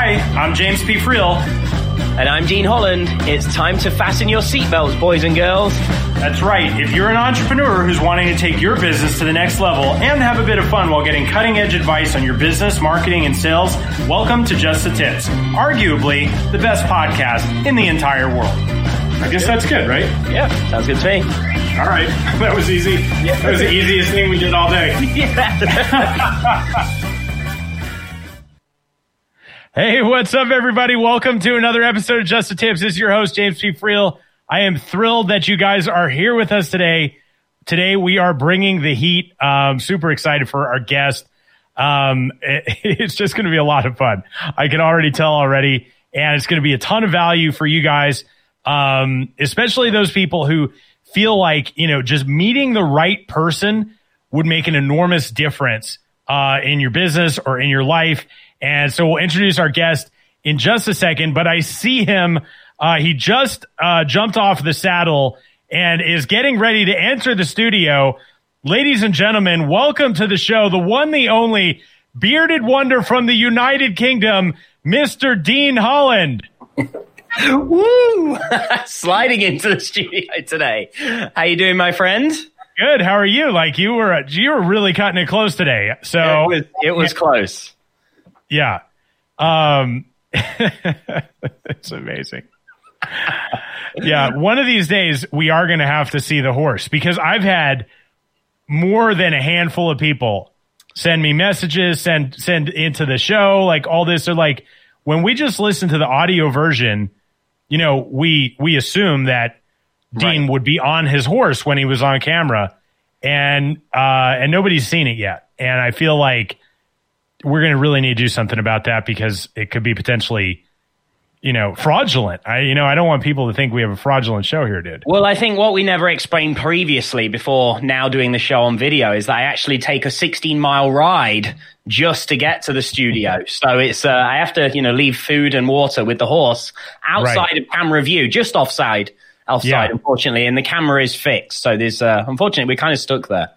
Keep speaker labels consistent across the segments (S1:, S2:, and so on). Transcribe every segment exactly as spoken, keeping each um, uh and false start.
S1: Hi, I'm James P. Friel.
S2: And I'm Dean Holland. It's time to fasten your seatbelts, boys and girls.
S1: That's right. If you're an entrepreneur who's wanting to take your business to the next level and have a bit of fun while getting cutting-edge advice on your business, marketing, and sales, welcome to Just the Tips, arguably the best podcast in the entire world. I guess that's good, right?
S2: Yeah, sounds good to me.
S1: All right. That was easy. Yeah. That was the easiest thing we did all day.
S2: Yeah.
S3: Hey, what's up, everybody? Welcome to another episode of Just the Tips. This is your host, James P. Friel. I am thrilled that you guys are here with us today. Today, we are bringing the heat. Um, super excited for our guest. Um, it, it's just going to be a lot of fun. I can already tell already, and it's going to be a ton of value for you guys, um, especially those people who feel like, you know, just meeting the right person would make an enormous difference uh, in your business or in your life. And so we'll introduce our guest in just a second, but I see him. Uh, he just uh, jumped off the saddle and is getting ready to enter the studio. Ladies and gentlemen, welcome to the show, the one, the only bearded wonder from the United Kingdom, Mister Dean Holland.
S2: Woo! Sliding into the studio today. How you doing, my friend?
S3: Good. How are you? Like you were, you were really cutting it close today. So
S2: it was, it was close.
S3: Yeah. Um, it's amazing. Yeah. One of these days we are going to have to see the horse, because I've had more than a handful of people send me messages, send, send into the show, like all this. They're like, when we just listen to the audio version, you know, we, we assume that Dean right. would be on his horse when he was on camera, and, uh, and nobody's seen it yet. And I feel like we're going to really need to do something about that, because it could be potentially, you know, fraudulent. I, you know, I don't want people to think we have a fraudulent show here, dude.
S2: Well, I think what we never explained previously before now doing the show on video is that I actually take a sixteen mile ride just to get to the studio. So it's, uh, I have to, you know, leave food and water with the horse outside right. of camera view, just offside, offside, yeah. unfortunately. And the camera is fixed. So there's, uh, unfortunately, we're kind of stuck there.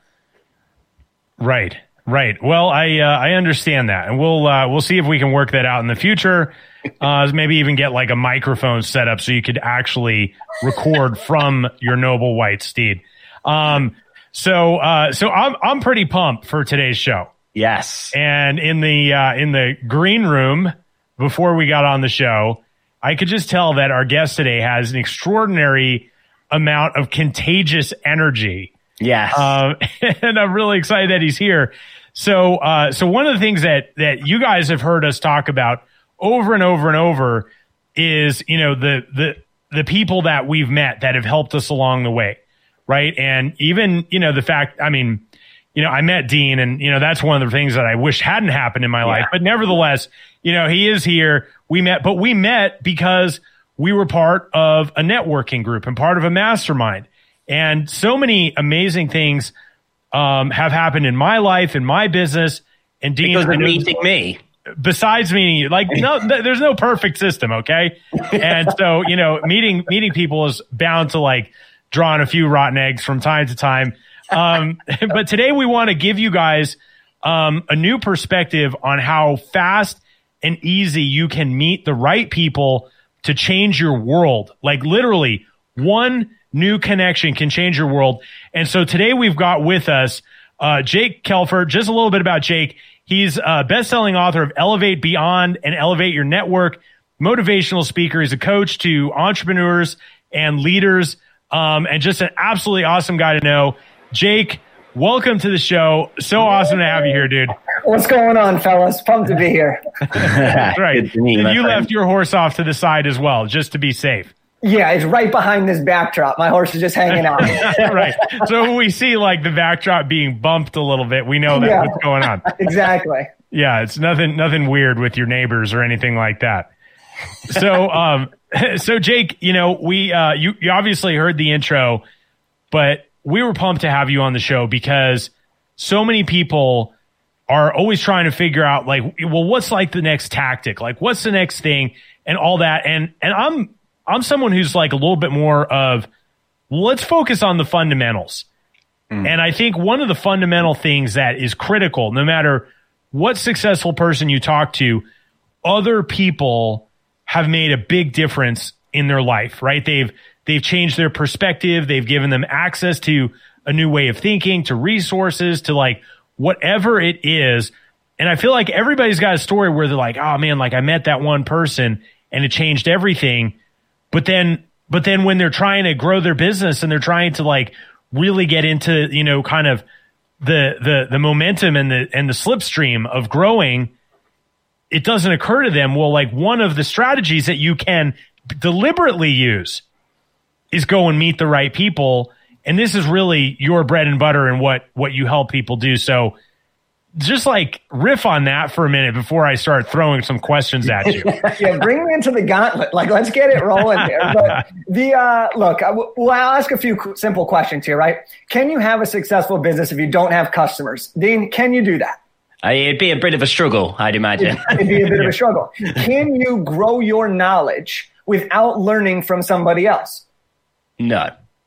S3: Right. Right. Well, I uh, I understand that, and we'll uh, we'll see if we can work that out in the future. Uh, maybe even get like a microphone set up so you could actually record from your noble white steed. Um, so uh, so I'm I'm pretty pumped for today's show.
S2: Yes.
S3: And in the uh, in the green room before we got on the show, I could just tell that our guest today has an extraordinary amount of contagious energy.
S2: Yes.
S3: Uh, and I'm really excited that he's here. So, uh, so one of the things that, that you guys have heard us talk about over and over and over is, you know, the, the, the people that we've met that have helped us along the way. Right. And even, you know, the fact, I mean, you know, I met Dean, and, you know, that's one of the things that I wish hadn't happened in my yeah. life, but nevertheless, you know, he is here. We met, but we met because we were part of a networking group and part of a mastermind. And so many amazing things um, have happened in my life, in my business. And Dean,
S2: because of meeting me.
S3: Besides meeting you, like no, th- there's no perfect system, okay? And so, you know, meeting meeting people is bound to like draw on a few rotten eggs from time to time. Um, but today we want to give you guys um, a new perspective on how fast and easy you can meet the right people to change your world. Like literally, one new connection can change your world. And so today we've got with us uh, Jake Kelford. Just a little bit about Jake. He's a best-selling author of Elevate Beyond and Elevate Your Network, motivational speaker. He's a coach to entrepreneurs and leaders, um, and just an absolutely awesome guy to know. Jake, welcome to the show. So awesome to have you here, dude.
S4: What's going on, fellas? Pumped to be here.
S3: That's right.
S2: Me,
S3: you
S2: friend.
S3: left your horse off to the side as well, just to be safe.
S4: Yeah, it's right behind this backdrop. My horse is just hanging out.
S3: Right. So when we see like the backdrop being bumped a little bit, we know that's
S4: yeah.
S3: what's going on.
S4: Exactly.
S3: Yeah, it's nothing nothing weird with your neighbors or anything like that. So um so Jake, you know, we uh you, you obviously heard the intro, but we were pumped to have you on the show because so many people are always trying to figure out like, well, what's like the next tactic? Like what's the next thing and all that. And and I'm I'm someone who's like a little bit more of, let's focus on the fundamentals. Mm. And I think one of the fundamental things that is critical, no matter what successful person you talk to, other people have made a big difference in their life, right? They've they've changed their perspective. They've given them access to a new way of thinking, to resources, to like whatever it is. And I feel like everybody's got a story where they're like, oh man, like I met that one person and it changed everything. But then, but then when they're trying to grow their business and they're trying to like really get into, you know, kind of the, the, the momentum and the, and the slipstream of growing, it doesn't occur to them. Well, like one of the strategies that you can deliberately use is go and meet the right people. And this is really your bread and butter and what, what you help people do. So just like riff on that for a minute before I start throwing some questions at you.
S4: Yeah, bring me into the gauntlet. Like, let's get it rolling here. But the uh, look, I w- well, I'll ask a few qu- simple questions here, right? Can you have a successful business if you don't have customers? Dean, can you do that?
S2: Uh, it'd be a bit of a struggle, I'd imagine.
S4: It'd be a bit of a struggle. Can you grow your knowledge without learning from somebody else?
S2: No.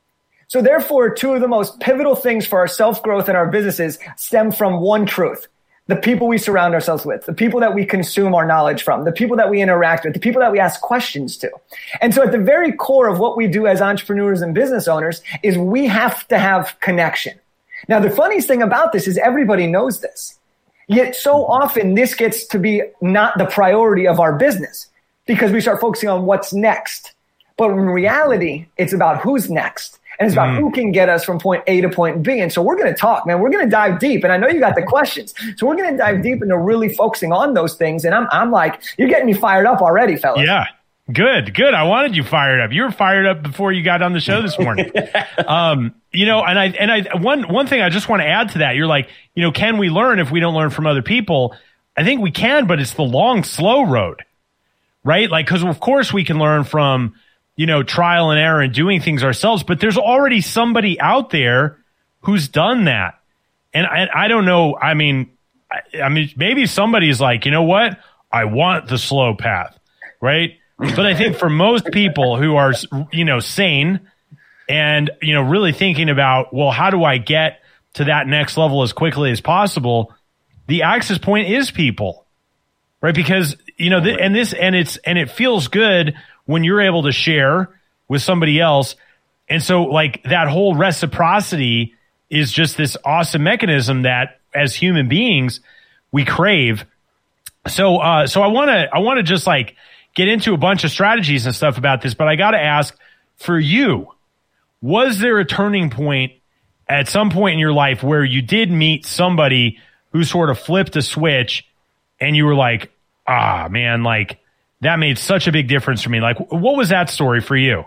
S4: So therefore, two of the most pivotal things for our self-growth and our businesses stem from one truth: the people we surround ourselves with, the people that we consume our knowledge from, the people that we interact with, the people that we ask questions to. And so at the very core of what we do as entrepreneurs and business owners is we have to have connection. Now, the funniest thing about this is everybody knows this. Yet so often this gets to be not the priority of our business because we start focusing on what's next. But in reality, it's about who's next. And it's about mm. who can get us from point A to point B. And so we're going to talk, man. We're going to dive deep. And I know you got the questions. So we're going to dive deep into really focusing on those things. And I'm I'm like, you're getting me fired up already, fellas.
S3: Yeah. Good, good. I wanted you fired up. You were fired up before you got on the show this morning. um, you know, and I and I one one thing I just want to add to that. You're like, you know, can we learn if we don't learn from other people? I think we can, but it's the long, slow road, right? Like, because of course we can learn from, you know, trial and error and doing things ourselves, but there's already somebody out there who's done that. And I, I don't know. I mean, I, I mean, maybe somebody's like, you know what? I want the slow path, right? But I think for most people who are, you know, sane and, you know, really thinking about, well, how do I get to that next level as quickly as possible? The access point is people, right? Because, you know, th- and this, and it's, and it feels good when you're able to share with somebody else. And so like that whole reciprocity is just this awesome mechanism that as human beings, we crave. So, uh, so I want to, I want to just like get into a bunch of strategies and stuff about this, but I got to ask for you, was there a turning point at some point in your life where you did meet somebody who sort of flipped a switch and you were like, ah, man, like that made such a big difference for me? Like, what was that story for you?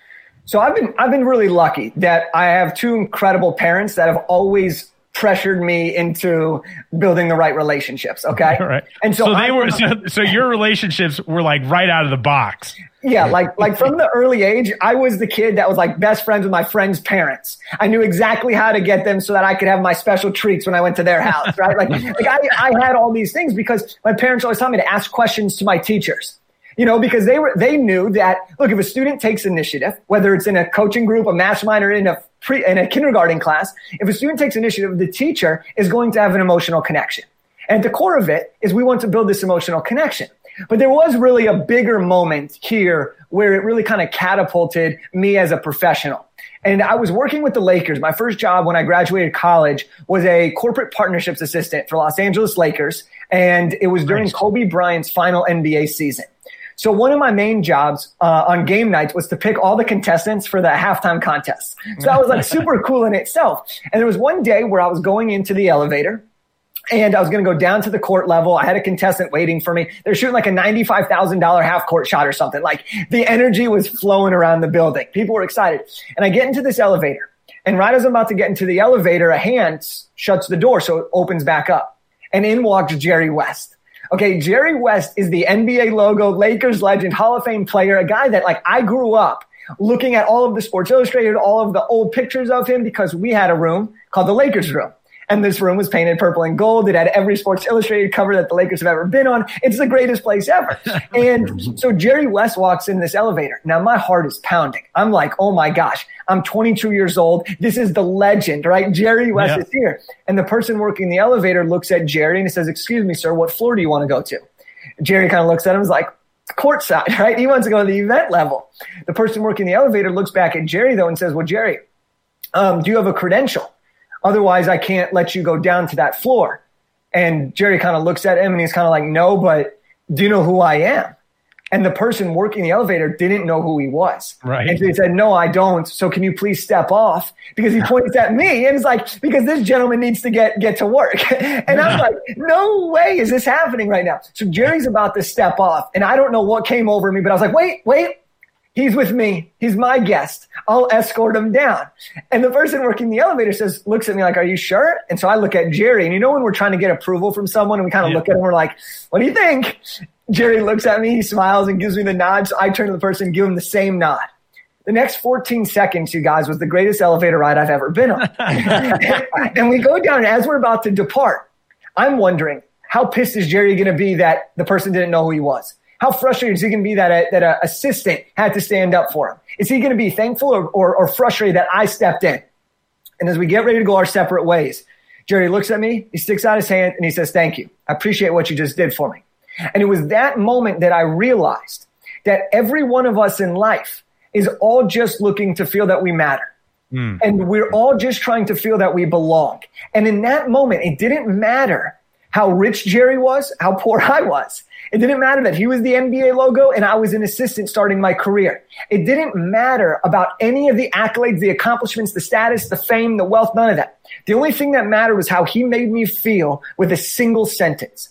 S4: So I've been, I've been really lucky that I have two incredible parents that have always pressured me into building the right relationships. Okay.
S3: All right.
S4: And so,
S3: so they
S4: I,
S3: were, so, so your relationships were like right out of the box.
S4: Yeah. Like, like from the early age, I was the kid that was like best friends with my friends' parents. I knew exactly how to get them so that I could have my special treats when I went to their house. Right. Like, like I, I had all these things because my parents always taught me to ask questions to my teachers. You know, because they were, they knew that, look, if a student takes initiative, whether it's in a coaching group, a mastermind, or in a pre, in a kindergarten class, if a student takes initiative, the teacher is going to have an emotional connection. And at the core of it is we want to build this emotional connection. But there was really a bigger moment here where it really kind of catapulted me as a professional. And I was working with the Lakers. My first job when I graduated college was a corporate partnerships assistant for Los Angeles Lakers. And it was during nice. Kobe Bryant's final N B A season. So one of my main jobs uh, on game nights was to pick all the contestants for the halftime contests. So that was like super cool in itself. And there was one day where I was going into the elevator and I was going to go down to the court level. I had a contestant waiting for me. They're shooting like a ninety-five thousand dollars half court shot or something. Like the energy was flowing around the building. People were excited. And I get into this elevator. And right as I'm about to get into the elevator, a hand shuts the door. So it opens back up. And in walks Jerry West. Okay, Jerry West is the N B A logo, Lakers legend, Hall of Fame player, a guy that like I grew up looking at all of the Sports Illustrated, all of the old pictures of him because we had a room called the Lakers room. And this room was painted purple and gold. It had every Sports Illustrated cover that the Lakers have ever been on. It's the greatest place ever. And so Jerry West walks in this elevator. Now my heart is pounding. I'm like, oh my gosh, I'm twenty-two years old. This is the legend, right? Jerry West yeah. is here. And the person working the elevator looks at Jerry and he says, excuse me, sir, what floor do you want to go to? Jerry kind of looks at him and is like, courtside, right? He wants to go to the event level. The person working the elevator looks back at Jerry, though, and says, well, Jerry, um, do you have a credential? Otherwise, I can't let you go down to that floor. And Jerry kind of looks at him and he's kind of like, no, but do you know who I am? And the person working the elevator didn't know who he was.
S3: Right.
S4: And so he said, no, I don't. So can you please step off? Because he points at me and it's like, because this gentleman needs to get, get to work. And I'm like, no way is this happening right now. So Jerry's about to step off and I don't know what came over me, but I was like, wait, wait, he's with me. He's my guest. I'll escort him down. And the person working the elevator says, looks at me like, are you sure? And so I look at Jerry and you know, when we're trying to get approval from someone and we kind of yeah. look at him, we're like, what do you think? Jerry looks at me, he smiles and gives me the nod. So I turn to the person and give him the same nod. The next fourteen seconds, you guys, was the greatest elevator ride I've ever been on. And we go down, and as we're about to depart, I'm wondering, how pissed is Jerry going to be that the person didn't know who he was? How frustrated is he going to be that a, that an assistant had to stand up for him? Is he going to be thankful or, or, or frustrated that I stepped in? And as we get ready to go our separate ways, Jerry looks at me, he sticks out his hand, and he says, thank you. I appreciate what you just did for me. And it was that moment that I realized that every one of us in life is all just looking to feel that we matter. Mm. And we're all just trying to feel that we belong. And in that moment, it didn't matter how rich Jerry was, how poor I was. It didn't matter that he was the N B A logo and I was an assistant starting my career. It didn't matter about any of the accolades, the accomplishments, the status, the fame, the wealth, none of that. The only thing that mattered was how he made me feel with a single sentence.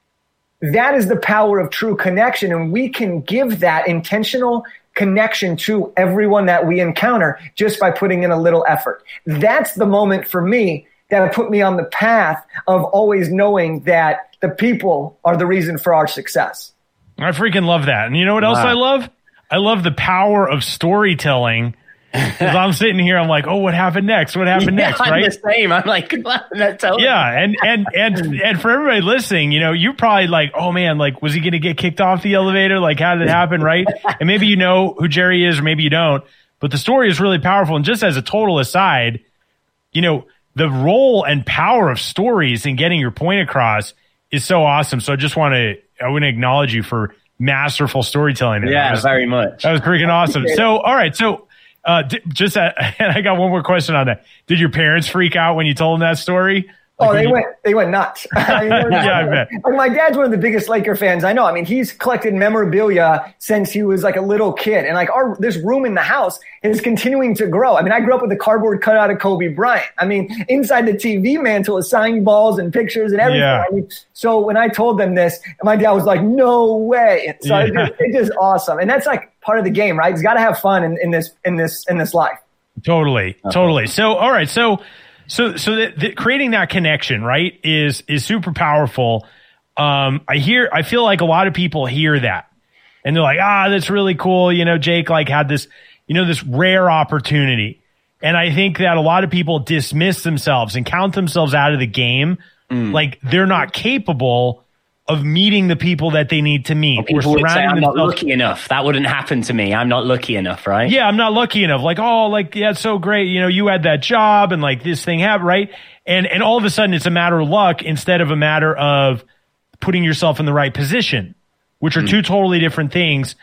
S4: That is the power of true connection, and we can give that intentional connection to everyone that we encounter just by putting in a little effort. That's the moment for me that put me on the path of always knowing that the people are the reason for our success.
S3: I freaking love that. And you know what else wow. I love? I love the power of storytelling. Because I'm sitting here, I'm like, oh, what happened next? What happened
S2: yeah,
S3: next? Right?
S2: I'm the same. I'm like, tell
S3: yeah, and and and and for everybody listening, you know, you're probably like, oh man, like, was he going to get kicked off the elevator? Like, how did it happen? Right? And maybe you know who Jerry is, or maybe you don't. But the story is really powerful. And just as a total aside, you know, the role and power of stories in getting your point across is so awesome. So I just want to, I want to acknowledge you for masterful storytelling.
S2: Yeah,
S3: was,
S2: very much.
S3: That was freaking awesome. So, all right, so. Uh, d- just, uh, and I got one more question on that. Did your parents freak out when you told them that story?
S4: Like oh, they you... went, they went nuts. I mean,
S3: yeah, I bet.
S4: Like my dad's one of the biggest Laker fans I know. I mean, he's collected memorabilia since he was like a little kid. And like our, this room in the house is continuing to grow. I mean, I grew up with a cardboard cutout of Kobe Bryant. I mean, inside the T V mantle is signed balls and pictures and everything.
S3: Yeah.
S4: I mean, so when I told them this, my dad was like, no way. So yeah. it's, just, it's just awesome. And that's like part of the game, right? He's got to have fun in, in this, in this, in this life.
S3: Totally. Uh-huh. Totally. So, all right. So, So, so the, the, creating that connection, right, is is super powerful. Um, I hear, I feel like a lot of people hear that, and they're like, ah, that's really cool. You know, Jake like had this, you know, this rare opportunity, and I think that a lot of people dismiss themselves and count themselves out of the game, mm. like they're not capable of meeting the people that they need to meet.
S2: Well, people would say, I'm not lucky enough. That wouldn't happen to me. I'm not lucky enough, right?
S3: Yeah, I'm not lucky enough. Like, oh, like, yeah, it's so great. You know, you had that job and like this thing happened, right? And and all of a sudden it's a matter of luck instead of a matter of putting yourself in the right position, which are mm. two totally different things.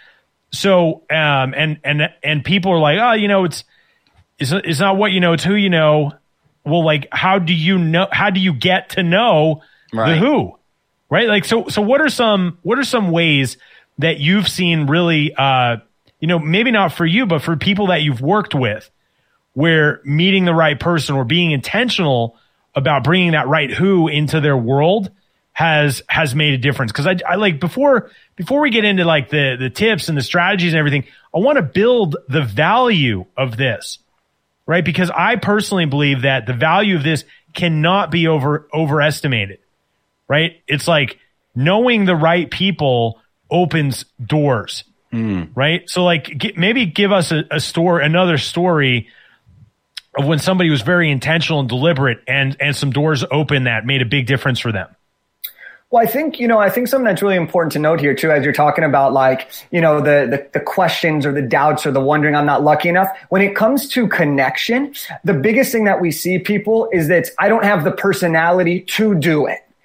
S3: So, um, and and and people are like, oh, you know, it's it's it's not what you know, it's who you know. Well, like, how do you know? How do you get to know right. the who? Right. Like, so, so what are some, what are some ways that you've seen really, uh, you know, maybe not for you, but for people that you've worked with where meeting the right person or being intentional about bringing that right who into their world has, has made a difference? Cause I, I like before, before we get into like the, the tips and the strategies and everything, I want to build the value of this, right? Because I personally believe that the value of this cannot be over, overestimated. Right? It's like knowing the right people opens doors, mm. right? So like get, maybe give us a, a story, another story of when somebody was very intentional and deliberate and, and some doors open that made a big difference for them.
S4: Well, I think, you know, I think something that's really important to note here too, as you're talking about like, you know, the, the, the questions or the doubts or the wondering I'm not lucky enough. When it comes to connection, the biggest thing that we see people is that I don't have the personality to do it.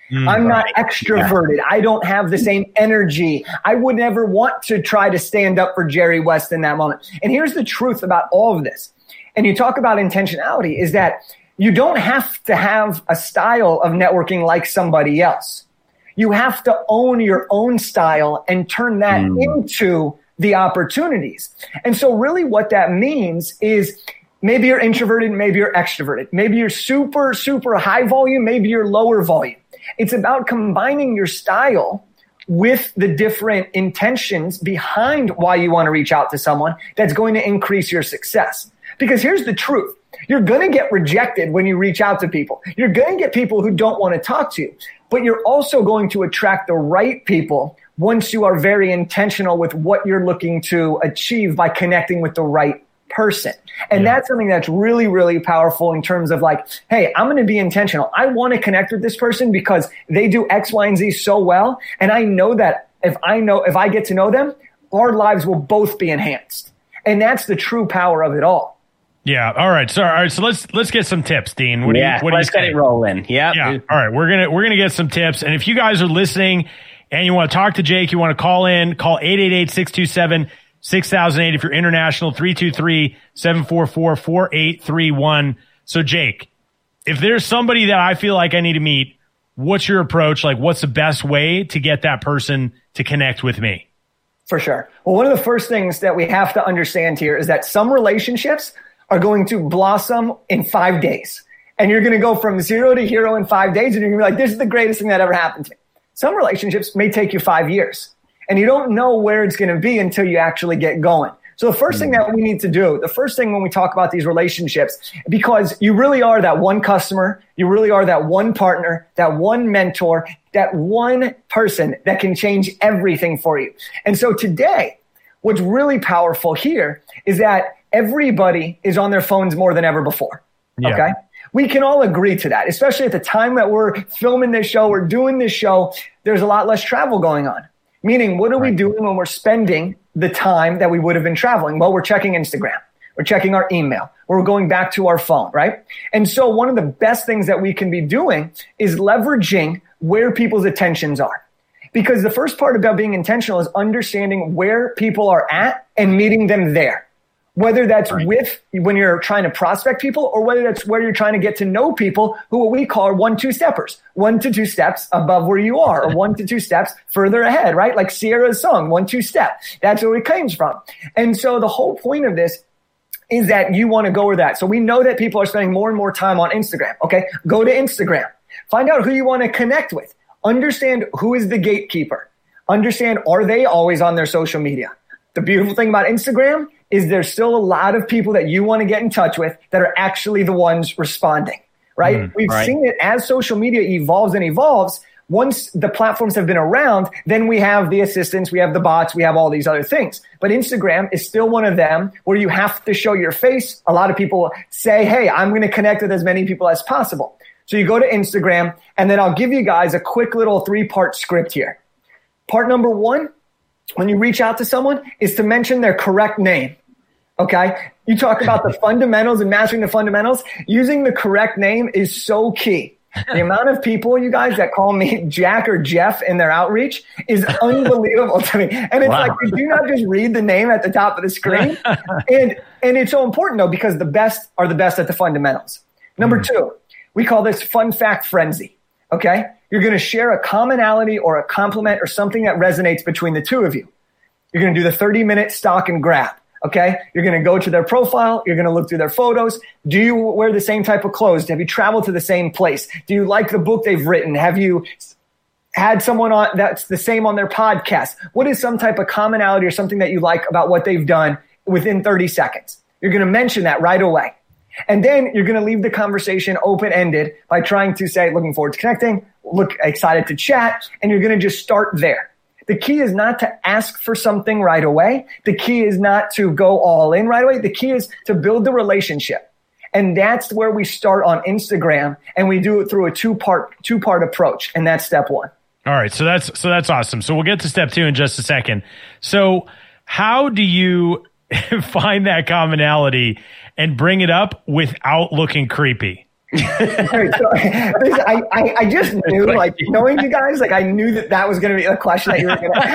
S4: Mm, I'm not right. extroverted. Yeah. I don't have the same energy. I would never want to try to stand up for Jerry West in that moment. And here's the truth about all of this. And you talk about intentionality is that you don't have to have a style of networking like somebody else. You have to own your own style and turn that mm. into the opportunities. And so really what that means is maybe you're introverted, maybe you're extroverted. Maybe you're super, super high volume, maybe you're lower volume. It's about combining your style with the different intentions behind why you want to reach out to someone that's going to increase your success. Because here's the truth. You're going to get rejected when you reach out to people. You're going to get people who don't want to talk to you, but you're also going to attract the right people once you are very intentional with what you're looking to achieve by connecting with the right person. And yeah. that's something that's really, really powerful in terms of like, hey, I'm going to be intentional. I want to connect with this person because they do X, Y, and Z so well. And I know that if I know, if I get to know them, our lives will both be enhanced. And that's the true power of it all.
S3: Yeah. All right. So, all right. So let's, let's get some tips, Dean. What
S2: yeah,
S3: do you, what
S2: let's
S3: do you
S2: get it rolling. Yeah.
S3: Yeah. All right. We're going to, we're going to get some tips. And if you guys are listening and you want to talk to Jake, you want to call in, call eight eight eight, six two seven, six thousand eight. If you're international, three two three, seven four four, four eight three one. So Jake, if there's somebody that I feel like I need to meet, what's your approach? Like, what's the best way to get that person to connect with me?
S4: For sure. Well, one of the first things that we have to understand here is that some relationships are going to blossom in five days. And you're going to go from zero to hero in five days. And you're going to be like, this is the greatest thing that ever happened to me. Some relationships may take you five years. And you don't know where it's going to be until you actually get going. So the first thing that we need to do, the first thing when we talk about these relationships, because you really are that one customer, you really are that one partner, that one mentor, that one person that can change everything for you. And so today, what's really powerful here is that everybody is on their phones more than ever before. Yeah. Okay. We can all agree to that, especially at the time that we're filming this show, we're doing this show, there's a lot less travel going on. Meaning, what are we doing when we're spending the time that we would have been traveling? Well, we're checking Instagram. We're checking our email. We're going back to our phone, right? And so one of the best things that we can be doing is leveraging where people's attentions are. Because the first part about being intentional is understanding where people are at and meeting them there. Whether that's right. with when you're trying to prospect people or whether that's where you're trying to get to know people who what we call are one, two steppers, one to two steps above where you are or one to two steps further ahead, right? Like Sierra's song, one, two step. That's where it comes from. And so the whole point of this is that you want to go with that. So we know that people are spending more and more time on Instagram. Okay. Go to Instagram, find out who you want to connect with, understand who is the gatekeeper, understand, are they always on their social media? The beautiful thing about Instagram is there's still a lot of people that you want to get in touch with that are actually the ones responding, right? Mm, We've right. seen it as social media evolves and evolves. Once the platforms have been around, then we have the assistants, we have the bots, we have all these other things. But Instagram is still one of them where you have to show your face. A lot of people say, hey, I'm going to connect with as many people as possible. So you go to Instagram, and then I'll give you guys a quick little three-part script here. Part number one, when you reach out to someone, is to mention their correct name. Okay. You talk about the fundamentals and mastering the fundamentals. Using the correct name is so key. The amount of people, you guys, that call me Jack or Jeff in their outreach is unbelievable to me. And it's wow. like, you do not just read the name at the top of the screen. and, and it's so important though, because the best are the best at the fundamentals. Number mm. two, we call this fun fact frenzy. Okay. You're going to share a commonality or a compliment or something that resonates between the two of you. You're going to do the thirty minute stock and grab. Okay. You're going to go to their profile. You're going to look through their photos. Do you wear the same type of clothes? Have you traveled to the same place? Do you like the book they've written? Have you had someone on that's the same on their podcast? What is some type of commonality or something that you like about what they've done within thirty seconds? You're going to mention that right away. And then you're going to leave the conversation open-ended by trying to say, looking forward to connecting, look excited to chat, and you're going to just start there. The key is not to ask for something right away. The key is not to go all in right away. The key is to build the relationship. And that's where we start on Instagram, and we do it through a two-part two-part approach, and that's step one.
S3: All right, so that's so that's awesome. So we'll get to step two in just a second. So how do you find that commonality and bring it up without looking creepy?
S4: so, I, I, I just knew, like, knowing you guys, like, I knew that that was going to be a question that you were going to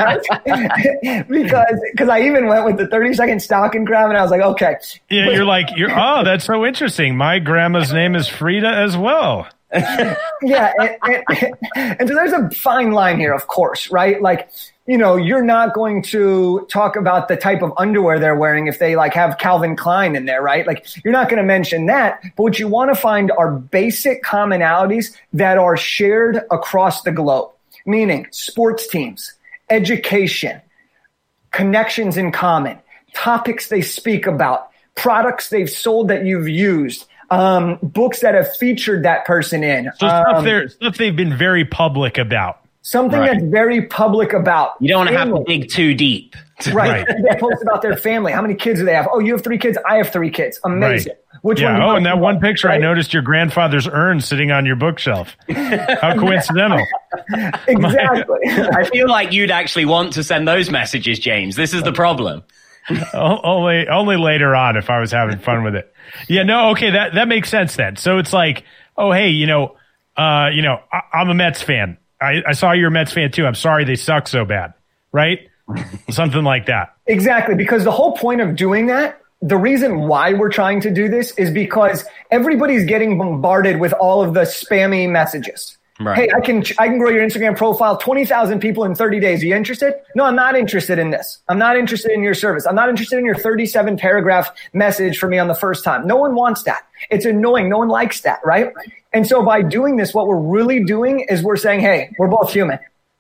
S4: ask because because I even went with the thirty second stocking crab, and I was like, okay.
S3: Yeah, but, you're like, you're oh, that's so interesting. My grandma's name is Frida as well.
S4: yeah, and, and, and so there's a fine line here, of course, right? Like, you know, you're not going to talk about the type of underwear they're wearing if they like have Calvin Klein in there, right? Like, you're not going to mention that. But what you want to find are basic commonalities that are shared across the globe, meaning sports teams, education, connections in common, topics they speak about, products they've sold that you've used, um, books that have featured that person in.
S3: So
S4: um,
S3: stuff, they're, stuff they've been very public about.
S4: Something right. that's very public about.
S2: You don't have to dig too deep.
S4: Right. right. They post about their family. How many kids do they have? Oh, you have three kids. I have three kids. Amazing.
S3: Right.
S4: Which
S3: yeah.
S4: one?
S3: Oh, and that one picture,
S4: right?
S3: I noticed your grandfather's urn sitting on your bookshelf. How coincidental.
S4: Exactly.
S2: I feel like you'd actually want to send those messages, James. This is the problem.
S3: only, only later on if I was having fun with it. Yeah. No. Okay. That that makes sense then. So it's like, oh, hey, you know, uh, you know, I, I'm a Mets fan. I, I saw you're a Mets fan too. I'm sorry they suck so bad, right? Something like that.
S4: Exactly, because the whole point of doing that, the reason why we're trying to do this is because everybody's getting bombarded with all of the spammy messages. Right. Hey, I can I can grow your Instagram profile, twenty thousand people in thirty days. Are you interested? No, I'm not interested in this. I'm not interested in your service. I'm not interested in your thirty-seven paragraph message for me on the first time. No one wants that. It's annoying. No one likes that, right? And so by doing this, what we're really doing is we're saying, hey, we're both human.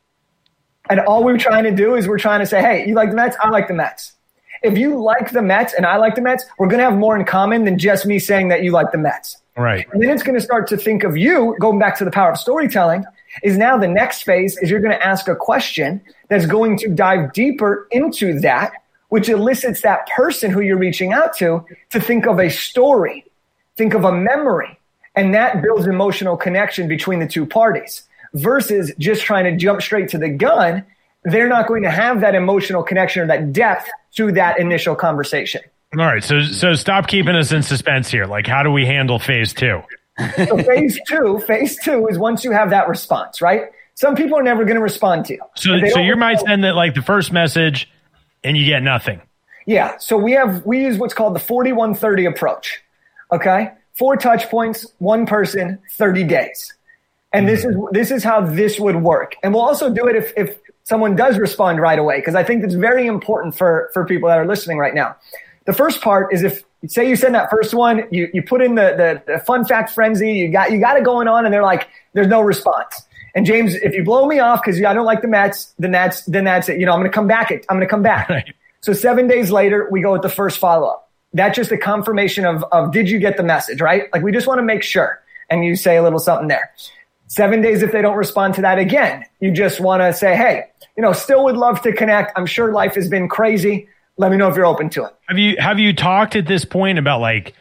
S4: And all we're trying to do is we're trying to say, hey, you like the Mets? I like the Mets. If you like the Mets and I like the Mets, we're going to have more in common than just me saying that you like the Mets.
S3: Right.
S4: And then it's going to start to think of you, going back to the power of storytelling, is now the next phase is you're going to ask a question that's going to dive deeper into that, which elicits that person who you're reaching out to to think of a story, think of a memory. And that builds emotional connection between the two parties versus just trying to jump straight to the gun. They're not going to have that emotional connection or that depth to that initial conversation.
S3: All right. So, so stop keeping us in suspense here. Like, how do we handle phase two?
S4: So phase two, phase two is once you have that response, right? Some people are never going to respond to you.
S3: So, so you might send that like the first message and you get nothing.
S4: Yeah. So we have, we use what's called the forty-one thirty approach. Okay. Four touch points, one person, thirty days. And this is this is how this would work. And we'll also do it if, if someone does respond right away, because I think it's very important for, for people that are listening right now. The first part is if, say you send that first one, you, you put in the, the, the fun fact frenzy, you got you got it going on, and they're like, there's no response. And James, if you blow me off because I don't like the Mets, then that's then that's it. You know, I'm going to come back. I'm going to come back. Right. So seven days later, we go with the first follow-up. That's just a confirmation of, of did you get the message, right? Like, we just want to make sure. And you say a little something there. Seven days, if they don't respond to that again, you just want to say, hey, you know, still would love to connect. I'm sure life has been crazy. Let me know if you're open to it.
S3: Have you have you talked at this point about like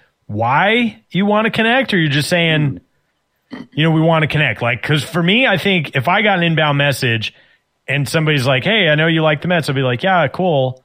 S3: why you want to connect, or you're just saying, you know, we want to connect? Like, because for me, I think if I got an inbound message and somebody's like, hey, I know you like the Mets, I'll be like, yeah, cool.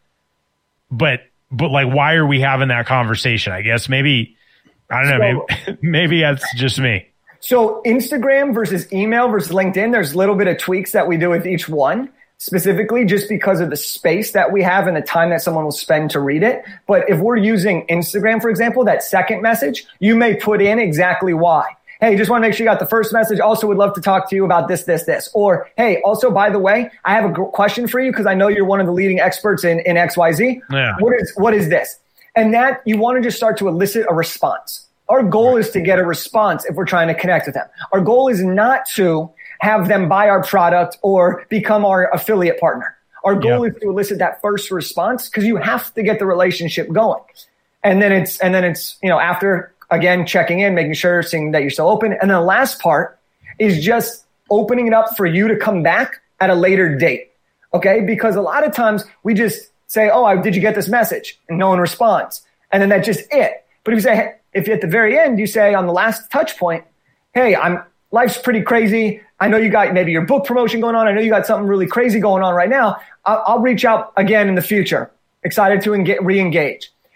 S3: But But like, why are we having that conversation? I guess maybe, I don't know, so, maybe, maybe that's just me.
S4: So Instagram versus email versus LinkedIn, there's a little bit of tweaks that we do with each one, specifically just because of the space that we have and the time that someone will spend to read it. But if we're using Instagram, for example, that second message, you may put in exactly why. Hey, just want to make sure you got the first message. Also would love to talk to you about this, this, this. Or, hey, also, by the way, I have a question for you because I know you're one of the leading experts in, in X Y Z.
S3: Yeah.
S4: What is, what is this? And that you want to just start to elicit a response. Our goal is to get a response if we're trying to connect with them. Our goal is not to have them buy our product or become our affiliate partner. Our goal
S3: yeah.
S4: is to elicit that first response because you have to get the relationship going. And then it's, and then it's, you know, after, again, checking in, making sure, seeing that you're still open. And then the last part is just opening it up for you to come back at a later date. Okay. Because a lot of times we just say, oh, I, did you get this message? And no one responds. And then that's just it. But if you say, hey, if at the very end, you say on the last touch point, hey, I'm, life's pretty crazy. I know you got maybe your book promotion going on. I know you got something really crazy going on right now. I'll, I'll reach out again in the future. Excited to engage, re-engage.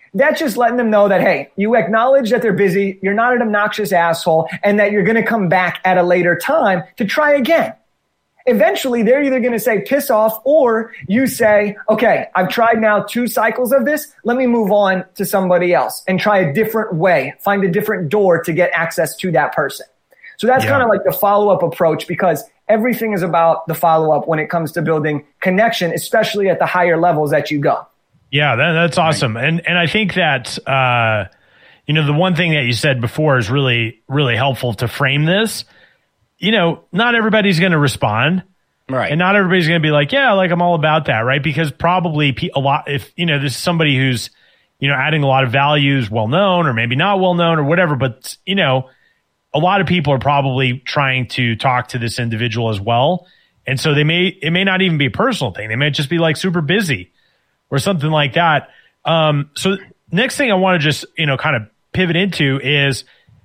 S4: That's just letting them know that, hey, you acknowledge that they're busy, you're not an obnoxious asshole, and that you're going to come back at a later time to try again. Eventually, they're either going to say, piss off, or you say, okay, I've tried now two cycles of this. Let me move on to somebody else and try a different way, find a different door to get access to that person. So that's yeah. kind of like the follow-up approach, because everything is about the follow-up when it comes to building connection, especially at the higher levels that you go.
S3: Yeah, that, that's awesome. And and I think that, uh, you know, the one thing that you said before is really, really helpful to frame this. You know, not everybody's going to respond. Right. And not everybody's going to be like, yeah, like I'm all about that. Right. Because probably a lot, if, you know, this is somebody who's, you know, adding a lot of values, well known or maybe not well known or whatever. But, you know, a lot of people are probably trying to talk to this individual as well. And so they may, it may not even be a personal thing. They may just be like super busy or something like that. Um, so next thing I want to just, you know, kind of pivot into is,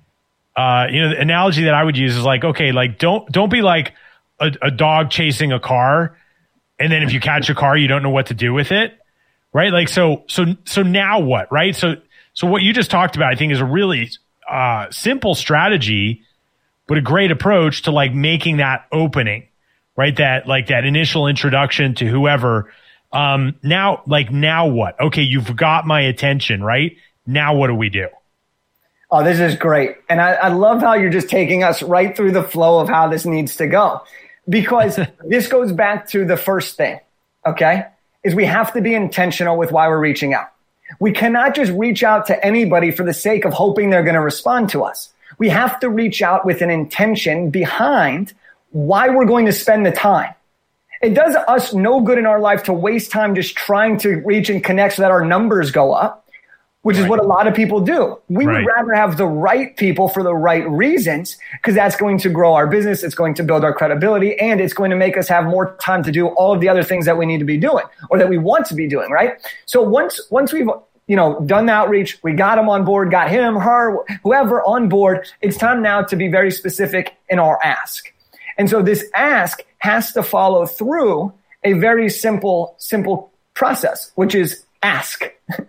S3: Uh, you know, the analogy that I would use is like, okay, like don't don't be like a, a dog chasing a car, and then if you catch a car, you don't know what to do with it, right? Like so so so now what, right? So so what you just talked about, I think, is a really uh, simple strategy, but a great approach to like making that opening, right? That like that initial introduction to whoever. Um, now, like now what? Okay, you've got my attention, right? Now what do we do?
S4: Oh, this is great. And I, I love how you're just taking us right through the flow of how this needs to go, because this goes back to the first thing, okay, is we have to be intentional with why we're reaching out. We cannot just reach out to anybody for the sake of hoping they're going to respond to us. We have to reach out with an intention behind why we're going to spend the time. It does us no good in our life to waste time just trying to reach and connect so that our numbers go up, which right. is what a lot of people do. We right. would rather have the right people for the right reasons, because that's going to grow our business. It's going to build our credibility, and it's going to make us have more time to do all of the other things that we need to be doing or that we want to be doing, right? So once once we've you know done the outreach, we got them on board, got him, her, whoever on board, it's time now to be very specific in our ask. And so this ask has to follow through a very simple, simple process, which is ask.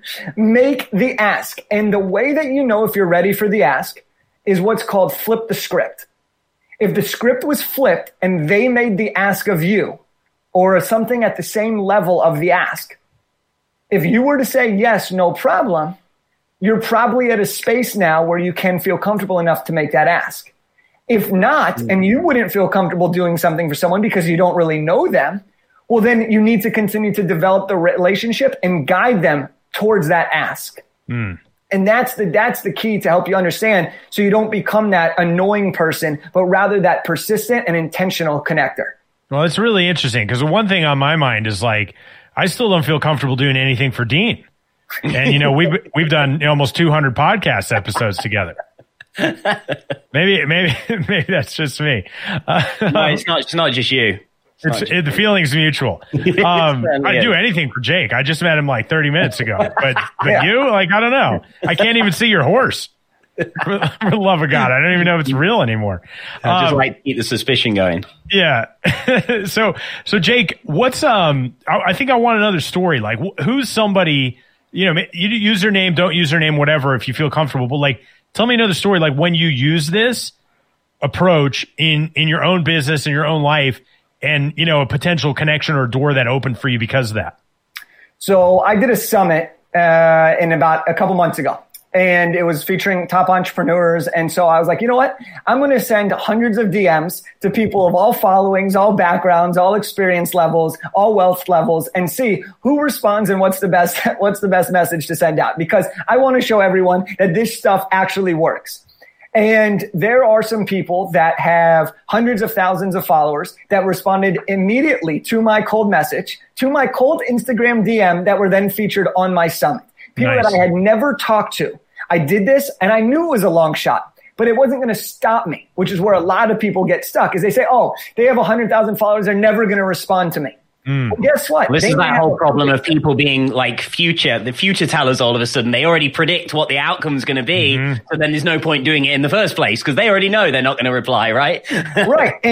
S4: Make the ask. And the way that you know if you're ready for the ask is what's called flip the script. If the script was flipped and they made the ask of you, or something at the same level of the ask, if you were to say yes, no problem, you're probably at a space now where you can feel comfortable enough to make that ask. If not, and you wouldn't feel comfortable doing something for someone because you don't really know them, well, then you need to continue to develop the relationship and guide them towards that ask. Mm. And that's the that's the key to help you understand, so you don't become that annoying person, but rather that persistent and intentional connector.
S3: Well, it's really interesting, because the one thing on my mind is like, I still don't feel comfortable doing anything for Dean. And, you know, we've, we've done almost two hundred podcast episodes together. maybe, maybe, maybe that's just me. Uh,
S2: no, it's not, it's not just you.
S3: It's, it, the feeling's mutual. Um, I'd do anything for Jake. I just met him like thirty minutes ago. But, but yeah. you, like, I don't know. I can't even see your horse. For, for the love of God, I don't even know if it's real anymore.
S2: I just um, like keep the suspicion going.
S3: Yeah. so, so Jake, what's um? I, I think I want another story. Like, wh- who's somebody? You know, you use their name, don't use their name, whatever, if you feel comfortable. But like, tell me another story. Like when you use this approach in in your own business, in your own life, and you know, a potential connection or door that opened for you because of that.
S4: So I did a summit uh, in about a couple months ago. And it was featuring top entrepreneurs. And so I was like, you know what? I'm going to send hundreds of D Ms to people of all followings, all backgrounds, all experience levels, all wealth levels, and see who responds and what's the best, what's the best message to send out. Because I want to show everyone that this stuff actually works. And there are some people that have hundreds of thousands of followers that responded immediately to my cold message, to my cold Instagram D M that were then featured on my summit. People nice. That I had never talked to. I did this and I knew it was a long shot, but it wasn't going to stop me, which is where a lot of people get stuck, is they say, oh, they have one hundred thousand followers. They're never going to respond to me. Mm. Well, guess what?
S2: This
S4: they
S2: is that whole problem of people being like future, the future tellers all of a sudden. They already predict what the outcome's going to be. Mm-hmm. So then there's no point doing it in the first place because they already know they're not going to reply, right?
S4: Right. And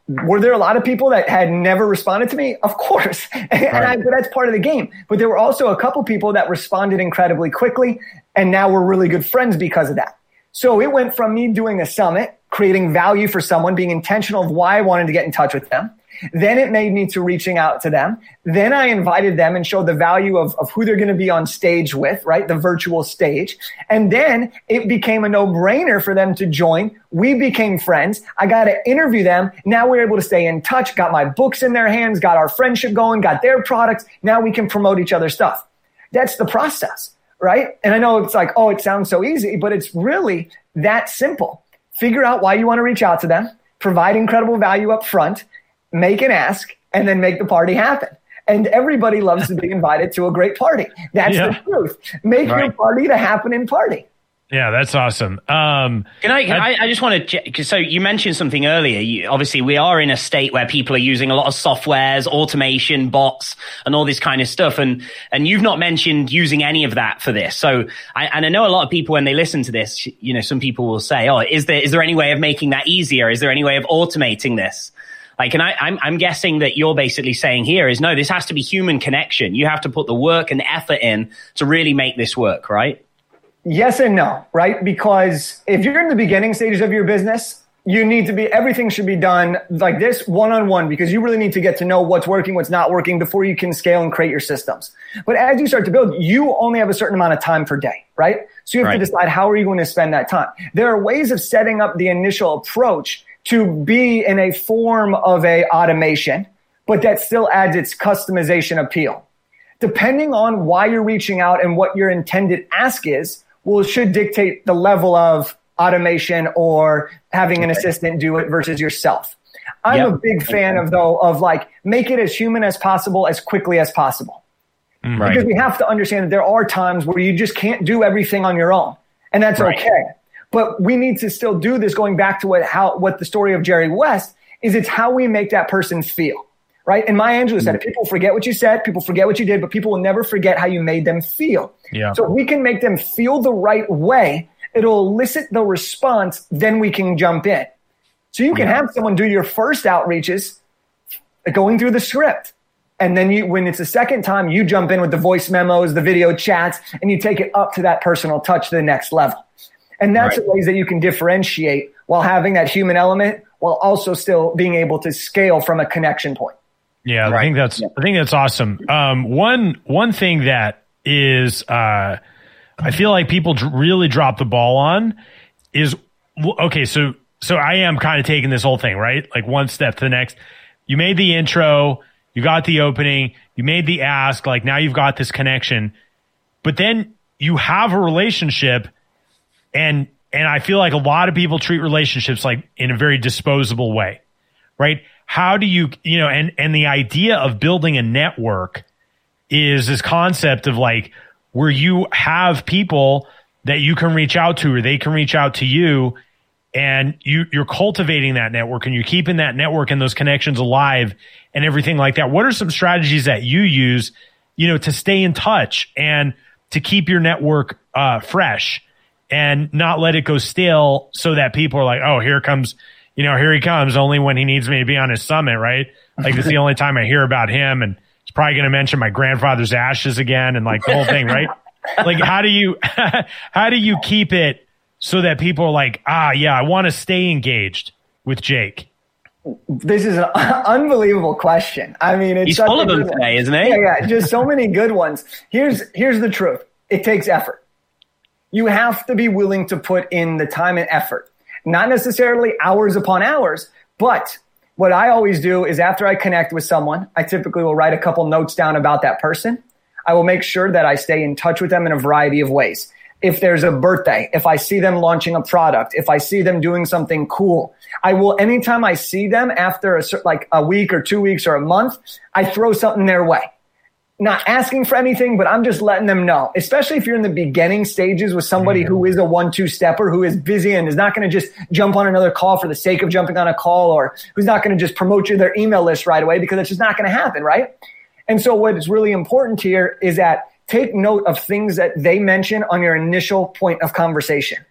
S4: Were there a lot of people that had never responded to me? Of course. and
S3: right.
S4: I, but that's part of the game. But there were also a couple people that responded incredibly quickly. And now we're really good friends because of that. So it went from me doing a summit, creating value for someone, being intentional of why I wanted to get in touch with them. Then it made me to reaching out to them. Then I invited them and showed the value of, of who they're going to be on stage with, right? The virtual stage. And then it became a no-brainer for them to join. We became friends. I got to interview them. Now we're able to stay in touch, got my books in their hands, got our friendship going, got their products. Now we can promote each other's stuff. That's the process, right? And I know it's like, oh, it sounds so easy, but it's really that simple. Figure out why you want to reach out to them, provide incredible value up front, make an ask, and then make the party happen. And everybody loves to be invited to a great party. That's yeah. the truth. Make right. your party the happening party.
S3: Yeah, that's awesome. Um,
S2: can I, can I, I just want to, so you mentioned something earlier. You, obviously, we are in a state where people are using a lot of softwares, automation, bots, and all this kind of stuff. And, and you've not mentioned using any of that for this. So, I, and I know a lot of people, when they listen to this, you know, some people will say, oh, is there, is there any way of making that easier? Is there any way of automating this? Like, and I, I'm, I'm guessing that you're basically saying here is, no, this has to be human connection. You have to put the work and the effort in to really make this work, right?
S4: Yes and no, right? Because if you're in the beginning stages of your business, you need to be, everything should be done like this, one-on-one, because you really need to get to know what's working, what's not working before you can scale and create your systems. But as you start to build, you only have a certain amount of time per day, right? So you have right. to decide, how are you going to spend that time? There are ways of setting up the initial approach to be in a form of a automation, but that still adds its customization appeal. Depending on why you're reaching out and what your intended ask is, well, it should dictate the level of automation or having an assistant do it versus yourself. I'm yep. a big fan of though, of like, make it as human as possible, as quickly as possible. Right. Because we have to understand that there are times where you just can't do everything on your own, and that's right. okay. But we need to still do this, going back to what how what the story of Jerry West is. It's how we make that person feel, right? And Maya Angelou said it. People forget what you said, people forget what you did, but people will never forget how you made them feel. Yeah. So if we can make them feel the right way, it'll elicit the response, then we can jump in. So you can yeah. have someone do your first outreaches going through the script. And then you, when it's the second time, you jump in with the voice memos, the video chats, and you take it up to that personal touch to the next level. And that's right. the ways that you can differentiate while having that human element, while also still being able to scale from a connection point.
S3: Yeah,
S4: right.
S3: I think that's yeah. I think that's awesome. Um, one one thing that is uh, I feel like people d- really drop the ball on is okay. So so I am kind of taking this whole thing right, like one step to the next. You made the intro, you got the opening, you made the ask. Like now you've got this connection, but then you have a relationship. And and I feel like a lot of people treat relationships like in a very disposable way, right? How do you, you know, and, and the idea of building a network is this concept of like where you have people that you can reach out to or they can reach out to you, and you, you're cultivating that network and you're keeping that network and those connections alive and everything like that. What are some strategies that you use, you know, to stay in touch and to keep your network uh, fresh? And not let it go stale so that people are like, oh, here comes, you know, here he comes only when he needs me to be on his summit, right? Like, it's the only time I hear about him. And he's probably going to mention my grandfather's ashes again and like the whole thing, right? Like, how do you, how do you keep it so that people are like, ah, yeah, I want to stay engaged with Jake?
S4: This is an unbelievable question. I mean, it's
S2: he's full of them today, isn't he?
S4: Yeah, yeah, just so many good ones. Here's, here's the truth. It takes effort. You have to be willing to put in the time and effort, not necessarily hours upon hours, but what I always do is after I connect with someone, I typically will write a couple notes down about that person. I will make sure that I stay in touch with them in a variety of ways. If there's a birthday, if I see them launching a product, if I see them doing something cool, I will, anytime I see them after a, like a week or two weeks or a month, I throw something their way. Not asking for anything, but I'm just letting them know, especially if you're in the beginning stages with somebody who is a one-two stepper, who is busy and is not going to just jump on another call for the sake of jumping on a call, or who's not going to just promote you their email list right away, because it's just not going to happen, right? And so what is really important here is that take note of things that they mention on your initial point of conversation.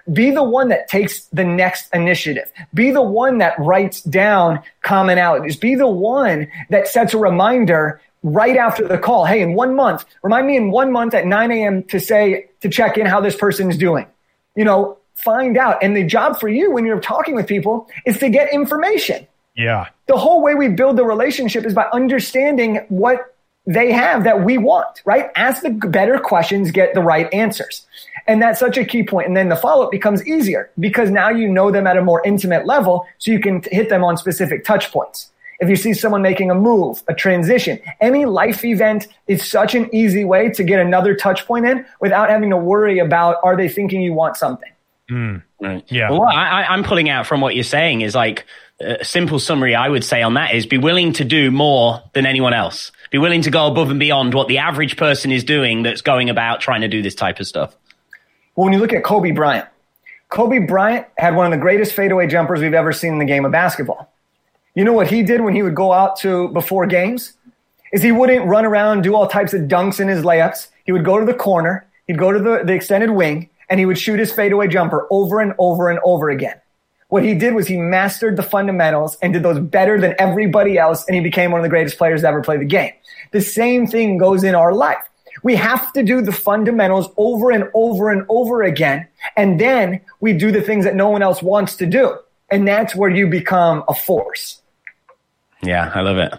S4: Be the one that takes the next initiative. Be the one that writes down commonalities. Be the one that sets a reminder right after the call. Hey, in one month, remind me in one month at nine a.m. to say, to check in how this person is doing. You know, find out. And the job for you when you're talking with people is to get information.
S3: Yeah.
S4: The whole way we build the relationship is by understanding what they have that we want, right? Ask the better questions, get the right answers. And that's such a key point. And then the follow-up becomes easier because now you know them at a more intimate level, so you can hit them on specific touch points. If you see someone making a move, a transition, any life event is such an easy way to get another touch point in without having to worry about, are they thinking you want something?
S2: Mm, right. Yeah. Well, what I, I'm pulling out from what you're saying is like a simple summary I would say on that is be willing to do more than anyone else. Be willing to go above and beyond what the average person is doing that's going about trying to do this type of stuff.
S4: Well, when you look at Kobe Bryant, Kobe Bryant had one of the greatest fadeaway jumpers we've ever seen in the game of basketball. You know what he did when he would go out to before games? Is he wouldn't run around, do all types of dunks in his layups. He would go to the corner, he'd go to the, the extended wing, and he would shoot his fadeaway jumper over and over and over again. What he did was he mastered the fundamentals and did those better than everybody else, and he became one of the greatest players to ever play the game. The same thing goes in our life. We have to do the fundamentals over and over and over again, and then we do the things that no one else wants to do. And that's where you become a force.
S2: Yeah, I love it.